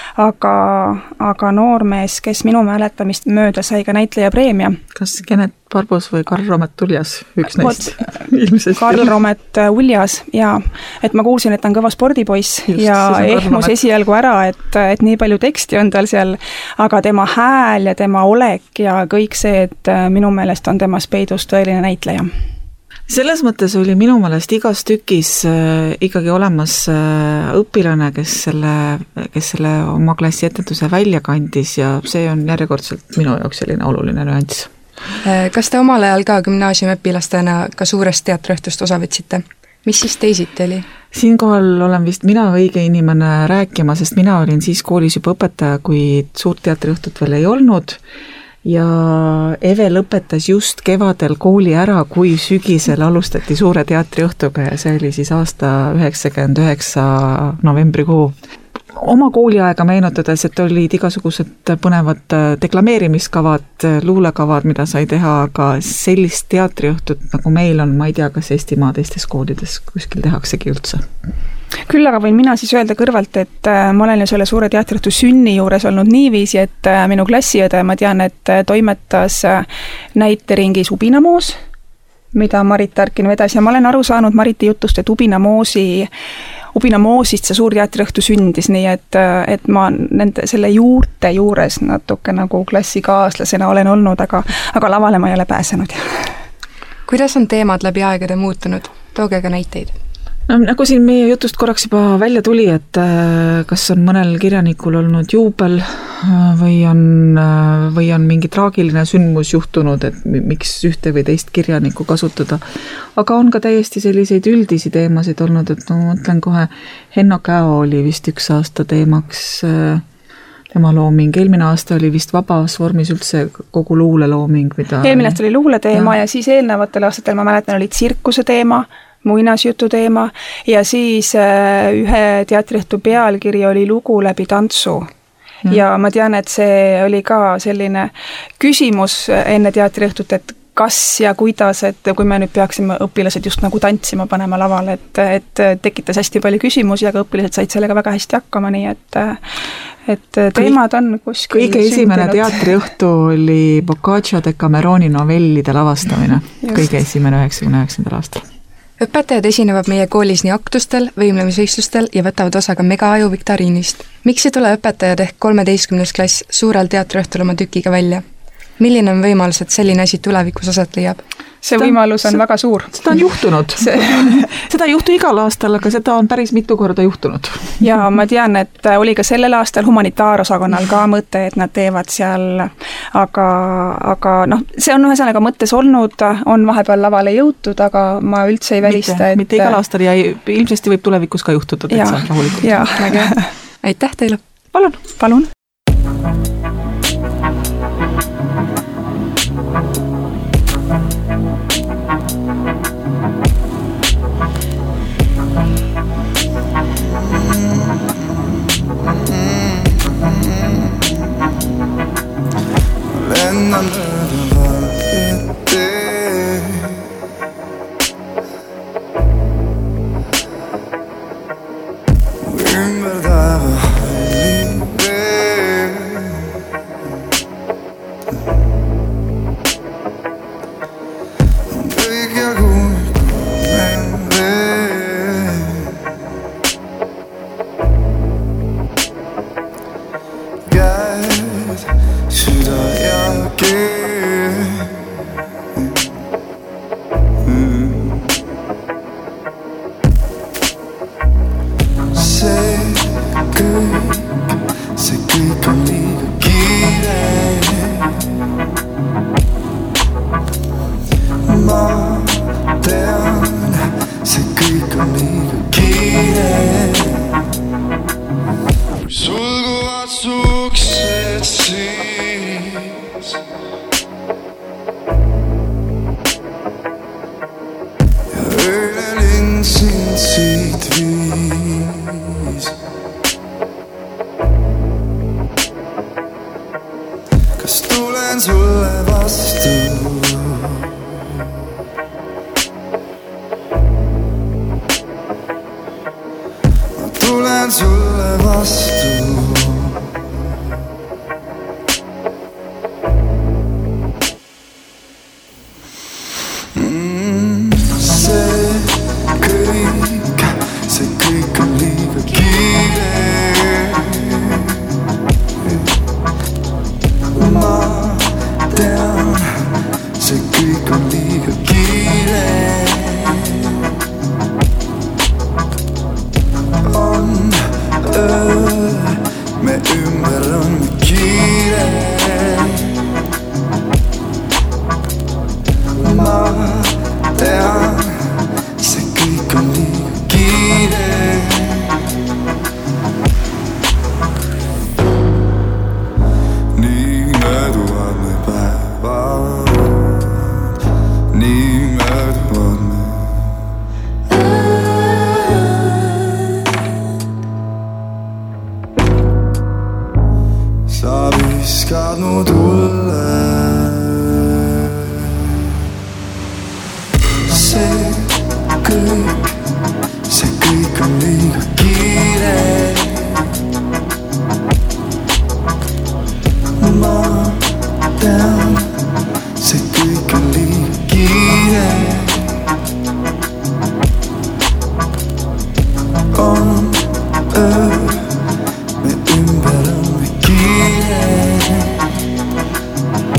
aga noormees, kes minu mäletamist mööda sai ka näitleja preemia. Kas Kennet Barbos või Karl Romet Uljas, üks neist? Karl Romet Uljas, jaa. Et ma kuulsin, et ta on kõva spordipoiss ja ehmus esialgu ära, et nii palju teksti on tal seal, aga tema hääl ja tema olek ja kõik see, et minu meelest on temas peidus tõeline näitleja. Selles mõttes oli minu meelest igas tükis ikkagi olemas õpilane, kes selle oma klassi etenduse välja kandis ja see on järjekordselt minu jaoks selline oluline nüanss. Kas te omal ajal ka gümnaasiumiõpilastena ka suurest teatriõhtust osa võtsite? Mis siis teisiti oli? Siinkohal olen vist mina õige inimene rääkima, sest mina olin siis koolis juba õpetaja, kui suurt teatriõhtut veel ei olnud ja Eve lõpetas just kevadel kooli ära, kui sügisel alustati suure teatriõhtuga ja see oli siis aasta 99 novembrikuu. Oma kooliaega meenutades, et olid igasugused põnevad deklameerimiskavad, luulekavad, mida sai teha, aga sellist teatriõhtut, nagu meil on, ma ei tea, kas Eestimaa teistes koolides kuskil tehaksegi üldse. Küll aga võin mina siis öelda kõrvalt, et ma olen ju selle suure teatriõhtu sünni juures olnud niiviisi, et minu klassiõde, ma tean, et toimetas näiteringis Ubinamoos, mida Marit Tarkin vedas ja ma olen aru saanud Mariti jutust, et Ubinamoosist see suur teatriõhtu sündis, nii et ma selle juurte juures natuke nagu klassikaaslasena olen olnud, aga lavale ma ei ole pääsenud. Kuidas on teemad läbi aegade muutunud? Tooge ka näiteid. No, nagu siin meie jutust korraks juba välja tuli, et kas on mõnel kirjanikul olnud juubel või on mingi traagiline sündmus juhtunud, et miks ühte või teist kirjanikku kasutada. Aga on ka täiesti selliseid üldisi teemasid olnud, et ma mõtlen kohe, Henno Käo oli vist üks aasta teemaks tema looming. Eelmine aasta oli vist vabas vormis üldse kogu luulelooming. Eelmine aasta oli luule teema ja siis eelnevatel aastatel ma mäletan oli tsirkuse teema, muinasjutu teema ja siis ühe teatriõhtu pealkiri oli lugu läbi tantsu. Ja ma tean, et see oli ka selline küsimus enne teatriõhtut, et kas ja kuidas, et kui me nüüd peaksime õpilased just nagu tantsima panema lavale, et tekitas hästi palju küsimusi, aga õpilased said sellega väga hästi hakkama, nii et teemad on kuskil kõige esimene teatriõhtu oli Boccaccio Decameroni novellide lavastamine, kõige esimene 99. aastal. Õpetajad esinevad meie koolis nii aktustel, võimlemisvõistlustel ja võtavad osa ka megaaju viktoriinist. Miks ei tule õpetajad ehk 13. klass suurel teatriõhtul oma tükiga välja? Milline on võimalus, et selline asi tulevikus aset leiab? See võimalus on väga suur. Seda on juhtunud. Seda ei juhtu igal aastal, aga seda on päris mitu korda juhtunud. Ja ma tean, et oli ka sellel aastal humanitaarosakonnal ka mõte, et nad teevad seal, aga see on ühesõnaga mõttes olnud, on vahepeal lavale jõutud, aga ma üldse ei välista. Mitte igal aastal ja ilmsesti võib tulevikus ka juhtuda. Aitäh teile. Palun. Lennan mööda valget teed. Ümber taeva halli vee. Kõik ja kuulme vee. Käed, süda ja see kõik on liiga kiire. Ma tean, see kõik on liiga kiire. Kui sulguvad su uksed siis ja ööle linn sind siit viis. Kas tulen sulle vastu? Ma tulen sulle vastu. See kõik on liiga kiire. Ma tean, see kõik on liiga kiire. On öö, me ümber on kiire. Ma tean, see kõik on liiga kiire. Nii mööduvad me päevad, nii mööduvad me. Sa viskad mu tulle. See kõik on liiga kiire. Ma tean, see kõik on liiga kiire. On öö, me ümber on me kiire.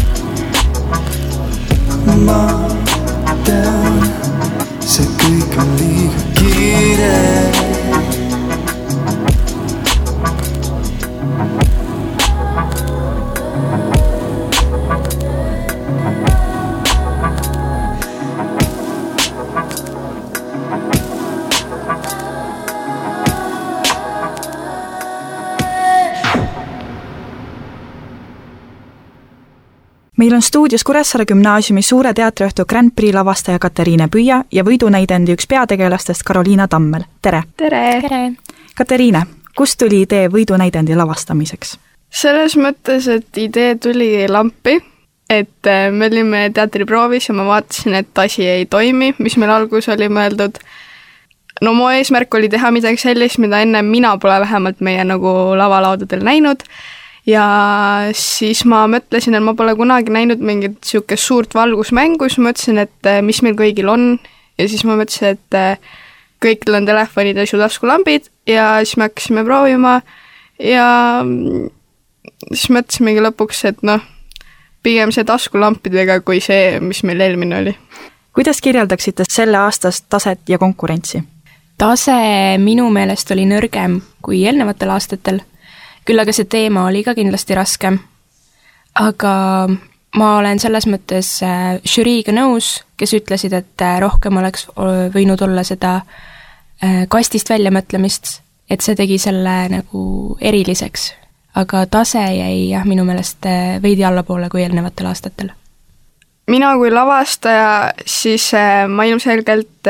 Meil on stuudios Kuressaare gümnaasiumi suure teatriõhtu Grand Prix lavastaja Katariine Püüa ja võidunäidendi üks peategelastest Karoliina Tammel. Tere! Tere! Katariine, kust tuli idee võidunäidendi lavastamiseks? Selles mõttes, et idee tuli lampi, et me olime teatriproovis ja ma vaatasin, et asi ei toimi, mis meil algus oli mõeldud. No mu eesmärk oli teha midagi sellist, mida enne mina pole vähemalt meie nagu lavalaudadel näinud. Ja siis ma mõtlesin, et ma pole kunagi näinud mingit siukest suurt valgusmängu, siis mõtlesin, et mis meil kõigil on ja siis ma mõtlesin, et kõikidel on telefonid ja taskulambid ja siis me hakkasime proovima ja siis mõtlesimegi lõpuks, et pigem see taskulampidega kui see, mis meil eelmine oli. Kuidas kirjeldaksite selle aastast taset ja konkurentsi? Tase minu meelest oli nõrgem kui eelnevatel aastatel. Küll aga see teema oli ka kindlasti raskem, aga ma olen selles mõttes žüriiga nõus, kes ütlesid, et rohkem oleks võinud olla seda kastist väljamõtlemist, et see tegi selle nagu eriliseks. Aga tase jäi minu meelest veidi allapoole kui eelnevatel aastatel. Mina kui lavastaja, siis ma ilmselgelt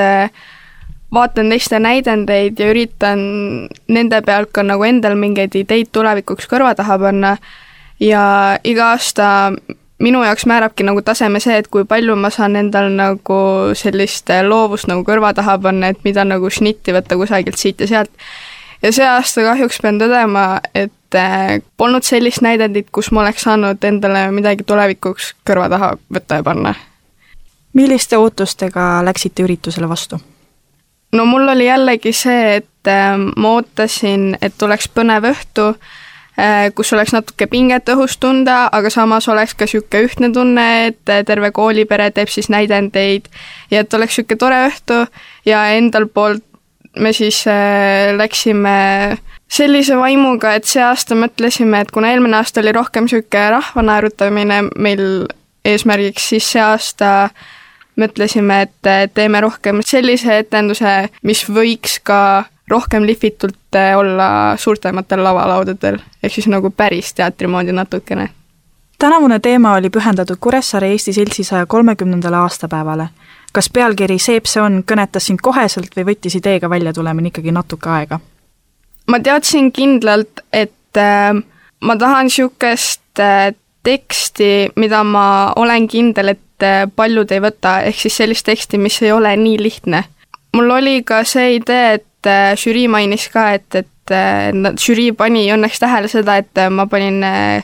vaatan teiste näidendeid ja üritan nende pealt ka nagu endal mingeid ideid tulevikuks kõrva taha panna ja iga aasta minu jaoks määrabki nagu taseme see, et kui palju ma saan endal nagu sellist loovust nagu kõrva taha panna, et mida nagu šnitti võtta kusagilt siit ja sealt. Ja see aasta kahjuks pean tõdema, et polnud sellist näidendit, kus ma oleks saanud endale midagi tulevikuks kõrva taha võtta ja panna. Milliste ootustega läksite üritusele vastu? No mul oli jällegi see, et ma ootasin, et oleks põnev õhtu, kus oleks natuke pinget õhus tunda, aga samas oleks ka siuke ühtne tunne, et terve koolipere teeb siis näidendeid ja et oleks siuke tore õhtu ja endal poolt me siis läksime sellise vaimuga, et see aasta mõtlesime, et kuna eelmine aasta oli rohkem siuke rahva naerutamine meil eesmärgiks, siis see aasta mõtlesime, et teeme rohkem sellise etenduse, mis võiks ka rohkem lihvitult olla suurtematel lavalaudadel, ehk siis nagu päris teatri moodi natukene. Tänavune teema oli pühendatud Kuressaare Eesti Seltsi 130. aastapäevale. Kas pealkiri Seep see on kõnetas sind koheselt või võttis ideega välja tulemine ikkagi natuke aega? Ma teadsin kindlalt, et ma tahan siukest teksti, mida ma olen kindel, et paljud ei võta, ehk siis sellist teksti, mis ei ole nii lihtne. Mul oli ka see idee, et žürii mainis ka, et žürii pani õnneks tähele seda, et ma panin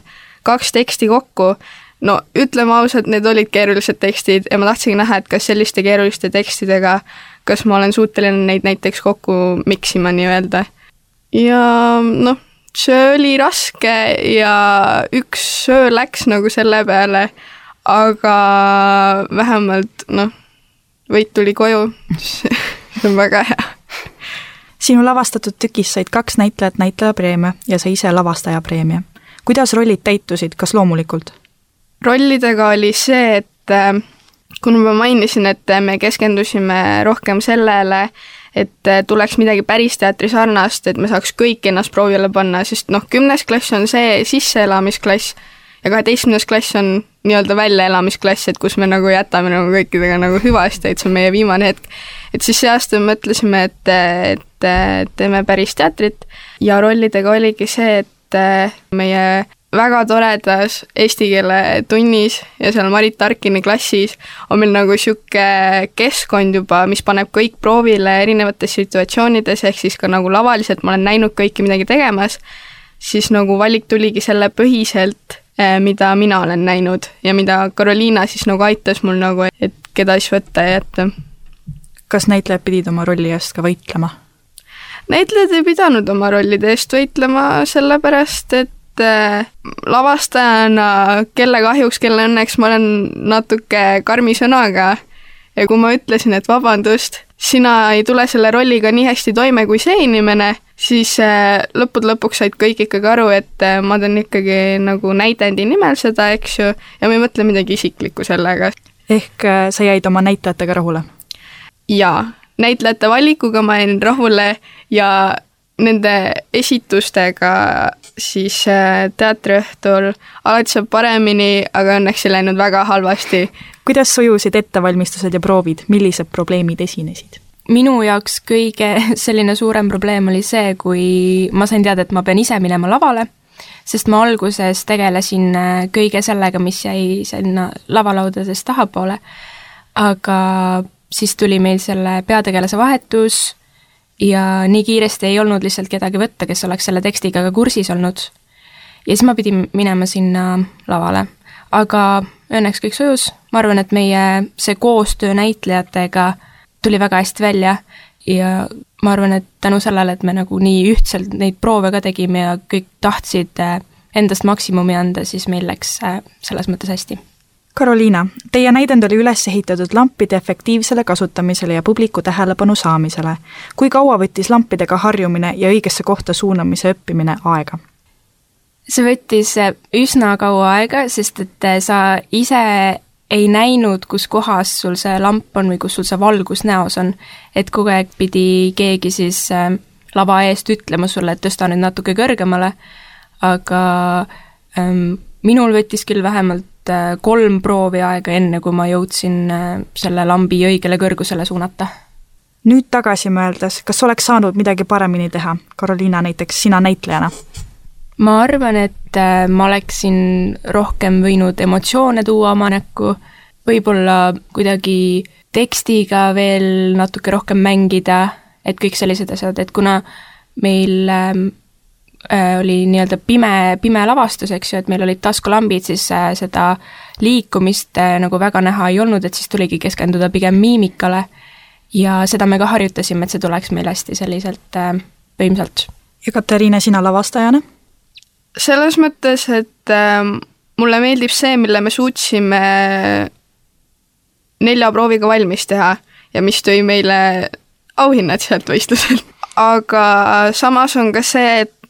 2 teksti kokku. No ütleme ausalt, need olid keerulised tekstid ja ma tahtsin näha, et kas selliste keeruliste tekstidega, kas ma olen suuteline neid näiteks kokku miksima nii-öelda. Ja see oli raske ja üks söö läks nagu selle peale, aga vähemalt, võit tuli koju, see on väga hea. Sinu lavastatud tükis said 2 näitlejat näitlejapreemia ja sa ise lavastaja preemia. Kuidas rollid täitusid, kas loomulikult? Rollidega oli see, et kuna ma mainisin, et me keskendusime rohkem sellele, et tuleks midagi päris teatri sarnast, et me saaks kõik ennast proovile panna, sest 10. klass on see sisseelamisklass ja 12. klass on nii-öelda väljaelamisklass, et kus me nagu jätame nagu kõikidega nagu hüvasti, et see on meie viimane hetk. Et siis see aasta mõtlesime, et teeme päris teatrit ja rollidega oligi see, et meie väga toredas eesti keele tunnis ja seal Marit Tarkini klassis on meil nagu siuke keskkond juba, mis paneb kõik proovile erinevates situatsioonides, ehk siis ka nagu lavaliselt ma olen näinud kõiki midagi tegemas, siis nagu valik tuligi selle põhiselt, mida mina olen näinud ja mida Karoliina siis nagu aitas mul nagu, et keda siis võtta ja jätta. Kas näitlejad pidid oma rolli eest ka võitlema? Näitlejad ei pidanud oma rollide eest võitlema sellepärast, et lavastajana, kelle kahjuks, kelle õnneks ma olen natuke karmi sõnaga ja kui ma ütlesin, et vabandust, sina ei tule selle rolliga nii hästi toime kui see inimene, siis lõpuks said kõik ikkagi aru, et ma teen ikkagi nagu näidendi nimel seda, eks ju, ja ma ei mõtle midagi isiklikku sellega. Ehk sa jäid oma näitlejatega rahule? Jaa, näitlejate valikuga ma jäin rahule ja nende esitustega siis teatriõhtul alati saab paremini, aga õnneks ei läinud väga halvasti. Kuidas sujusid ettevalmistused ja proovid, millised probleemid esinesid? Minu jaoks kõige selline suurem probleem oli see, kui ma sain teada, et ma pean ise minema lavale, sest ma alguses tegelesin kõige sellega, mis jäi sinna lavalaudades tahapoole, aga siis tuli meil selle peategelase vahetus ja nii kiiresti ei olnud lihtsalt kedagi võtta, kes oleks selle tekstiga ka kursis olnud. Ja siis ma pidin minema sinna lavale. Aga õnneks kõik sujus. Ma arvan, et meie see koostöö näitlejatega tuli väga hästi välja ja ma arvan, et tänu sellele, et me nagu nii ühtselt neid proove ka tegime ja kõik tahtsid endast maksimumi anda, siis meil läks selles mõttes hästi. Karoliina, teie näidend oli üles ehitatud lampide efektiivsele kasutamisele ja publiku tähelepanu saamisele. Kui kaua võttis lampidega harjumine ja õigesse kohta suunamise õppimine aega? See võttis üsna kaua aega, sest et sa ise ei näinud, kus kohas sul see lamp on või kus sul see valgus näos on. Et kogu aeg pidi keegi siis lava eest ütlema sulle, et tõsta nüüd natuke kõrgemale, aga minul võttis küll vähemalt 3 proovi aega enne, kui ma jõudsin selle lambi õigele kõrgusele suunata. Nüüd tagasi mõeldes, kas oleks saanud midagi paremini teha? Karoliina, näiteks sina näitlejana. Ma arvan, et ma oleksin rohkem võinud emotsioone tuua oma näkku, võib-olla kuidagi tekstiga veel natuke rohkem mängida, et kõik sellised asjad, et kuna meil oli nii-öelda pime lavastus, eks ju, et meil olid taskulambid, siis seda liikumist nagu väga näha ei olnud, et siis tuligi keskenduda pigem miimikale ja seda me ka harjutasime, et see tuleks meil hästi selliselt võimsalt. Ja Katariina, sina lavastajana? Selles mõttes, et mulle meeldib see, mille me suutsime 4 prooviga valmis teha ja mis tõi meile auhinnad sealt võistluselt. Aga samas on ka see, et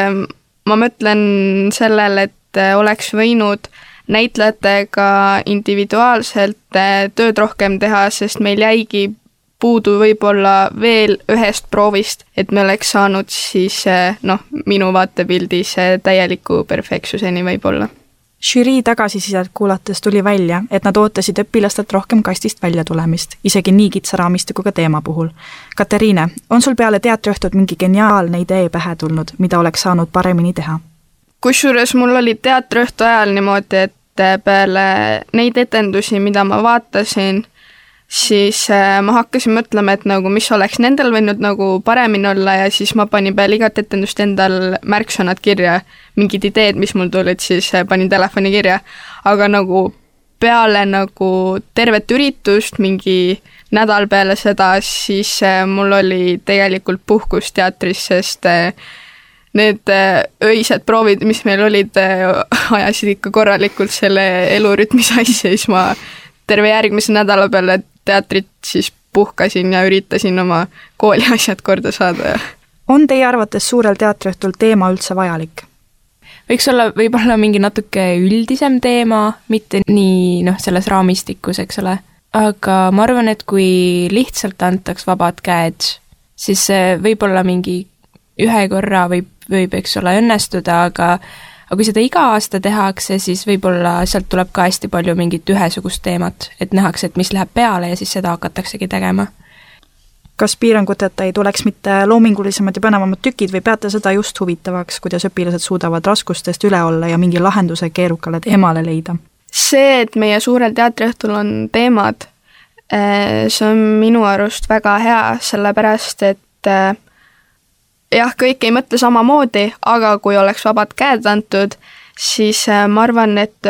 ma mõtlen sellele, et oleks võinud näitlejatega individuaalselt tööd rohkem teha, sest meil jäigi puudu võib-olla veel ühest proovist, et me oleks saanud siis minu vaatepildis täieliku perfektsuseni võib-olla. Žürii tagasisidet kuulates tuli välja, et nad ootasid õpilastelt rohkem kastist välja tulemist, isegi nii kitsa raamistikuga teema puhul. Katariine, on sul peale teatriõhtut mingi geniaalne idee pähe tulnud, mida oleks saanud paremini teha? Kusjuures mul oli teatriõhtu ajal niimoodi, et peale neid etendusi, mida ma vaatasin, siis ma hakkasin mõtlema, et nagu mis oleks nendel võinud nagu paremini olla ja siis ma panin peale igat etendust endal märksõnad kirja, mingid ideed, mis mul tulid, siis panin telefoni kirja. Aga nagu peale nagu tervet üritust, mingi nädal peale seda, siis mul oli tegelikult puhkus teatris, sest need öised proovid, mis meil olid, ajasid ikka korralikult selle elurütmi sassi ja siis ma terve järgmise nädala peale teatrit siis puhkasin ja üritasin oma kooli asjad korda saada. On teie arvates suurel teatriõhtul teema üldse vajalik? Võiks olla võib-olla mingi natuke üldisem teema, mitte nii selles raamistikus, eks ole. Aga ma arvan, et kui lihtsalt antaks vabad käed, siis võib-olla mingi ühe korra võib eks ole õnnestuda, aga kui seda iga aasta tehakse, siis võib-olla sealt tuleb ka hästi palju mingit ühesugust teemat, et nähakse, et mis läheb peale ja siis seda hakataksegi tegema. Kas piiranguteta ei tuleks mitte loomingulisemad ja põnevamad tükid või peate seda just huvitavaks, kuidas õpilased suudavad raskustest üle olla ja mingi lahenduse keerukale teemale leida? See, et meie suurel teatriõhtul on teemad, see on minu arust väga hea, sellepärast et jah, kõik ei mõtle samamoodi, aga kui oleks vabad käed antud, siis ma arvan, et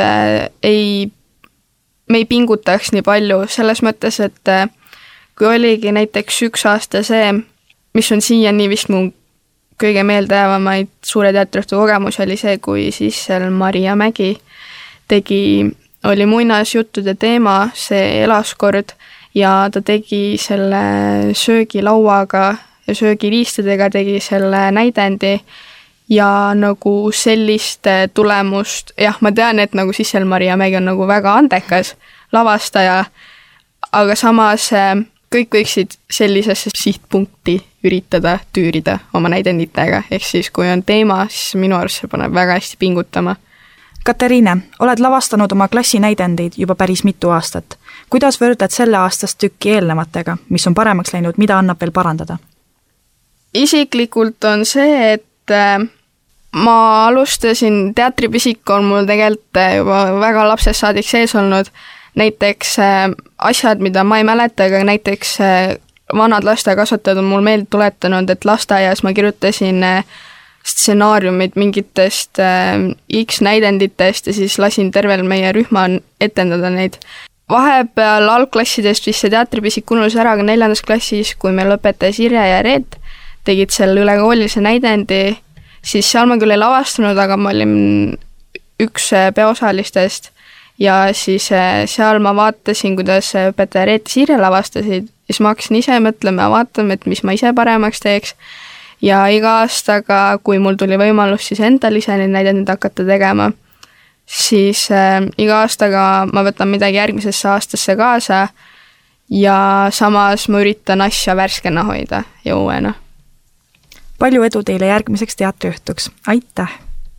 me ei pingutaks nii palju selles mõttes, et kui oligi näiteks 1 aasta see, mis on siiani vist mu kõige meeldejäävamaid suure teatriõhtu kogemus oli see, kui siis seal Maria Mägi oli muinasjuttude teema, see elaskord ja ta tegi selle söögilauaga ja söögiriistadega tegi selle näidendi ja nagu sellist tulemust, jah, ma tean, et nagu Sissel Maria Mägi on nagu väga andekas lavastaja, aga samas kõik võiksid sellisesse sihtpunkti üritada tüürida oma näidenditega, ehk siis kui on teema, siis minu arust see paneb väga hästi pingutama. Katariine, oled lavastanud oma klassi näidendeid juba päris mitu aastat. Kuidas võrdled selle aastast tükki eelnevatega, mis on paremaks läinud, mida annab veel parandada? Isiklikult on see, et ma alustasin teatripisik on mul tegelikult juba väga lapsest saadik sees olnud, näiteks asjad, mida ma ei mäleta, aga näiteks vanad lasteaiakasvatajad on mul meelde tuletanud, et lasteaias ma kirjutasin stsenaariumid mingitest X näidenditest ja siis lasin tervel meie rühma etendada neid. Vahepeal algklassidest vist see teatripisik unus ära, aga 4. klassis, kui meil õpetaja Sirje ja Reet tegid selle ülekoolise näidendi, siis seal ma küll ei lavastanud, aga ma olin üks peaosalistest ja siis seal ma vaatasin, kuidas õpetaja Reet ja Sirje lavastasid, siis ma hakkasin ise mõtlema ja vaatama, et mis ma ise paremaks teeks. Ja iga aastaga, kui mul tuli võimalus siis endal ise neid näidendeid hakata tegema, siis iga aastaga ma võtan midagi järgmisesse aastasse kaasa ja samas ma üritan asja värskena hoida ja uuena. Palju edu teile järgmiseks teatriõhtuks. Aitäh!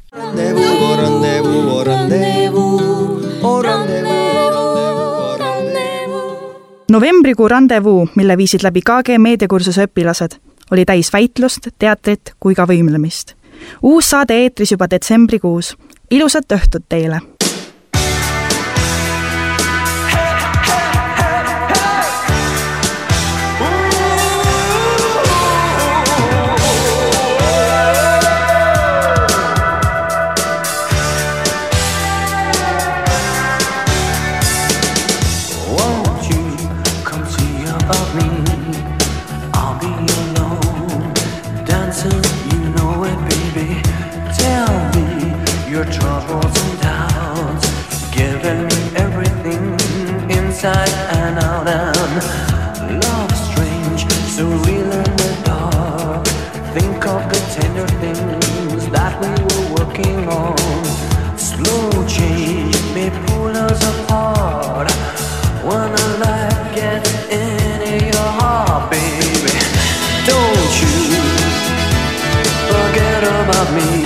Novembrikuu randevuu, mille viisid läbi KG meediakursuse õpilased, oli täis väitlust, teatrit kui ka võimlemist. Uus saade eetris juba detsembrikuus. Ilusat õhtut teile! Inside and out and love strange, so real in the dark. Think of the tender things that we were working on. Slow change may pull us apart. When a life gets into your heart, baby, don't you forget about me.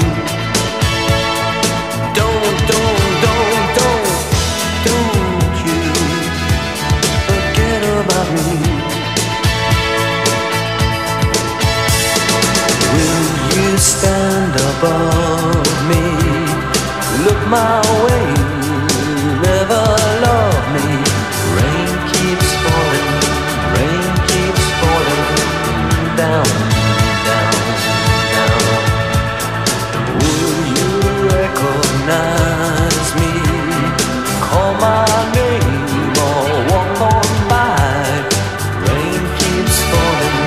Stand above me, look my way, never love me. Rain keeps falling down, down, down. Will you recognize me? Call my name or walk on by. Rain keeps falling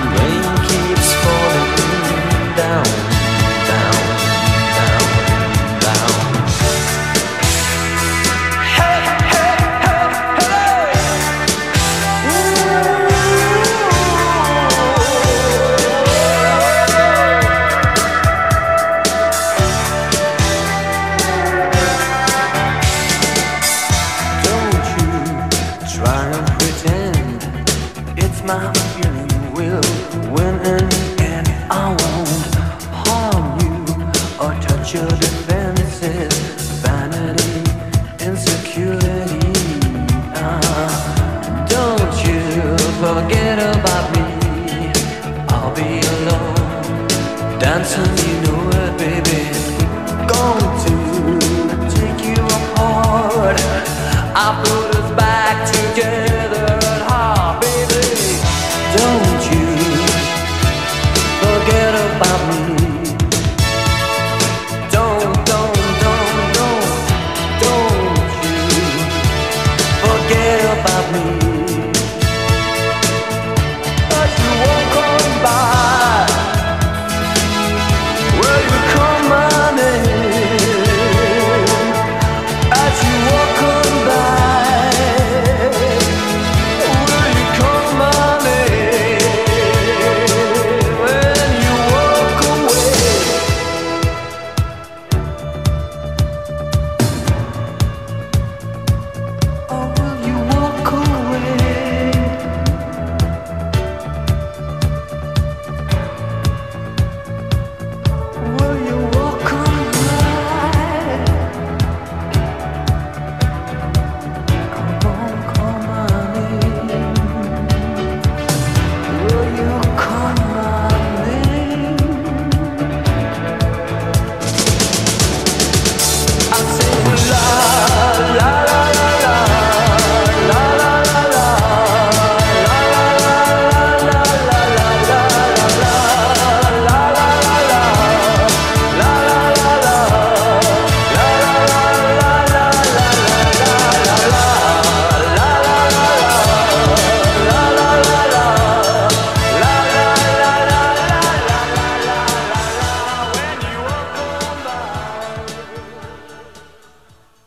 down, down, down, down. Hey, hey, hey, hey. Don't you try and pretend it's my feeling will win and I won't harm you or touch your defenses, vanity, insecurity. Don't you forget about me. I'll be alone, dancing, you know it, baby. Going to take you apart. I put us back together at heart, baby. Don't you forget about me. Don't you forget about me. As you walk on by, will you call my name? As you walk on by,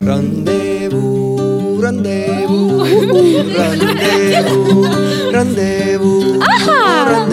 Rendezvous, rendezvous, rendezvous, rendezvous.